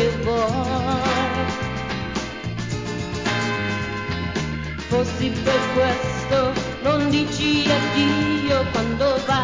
che vuoi. Fossi per questo non dici addio quando vai.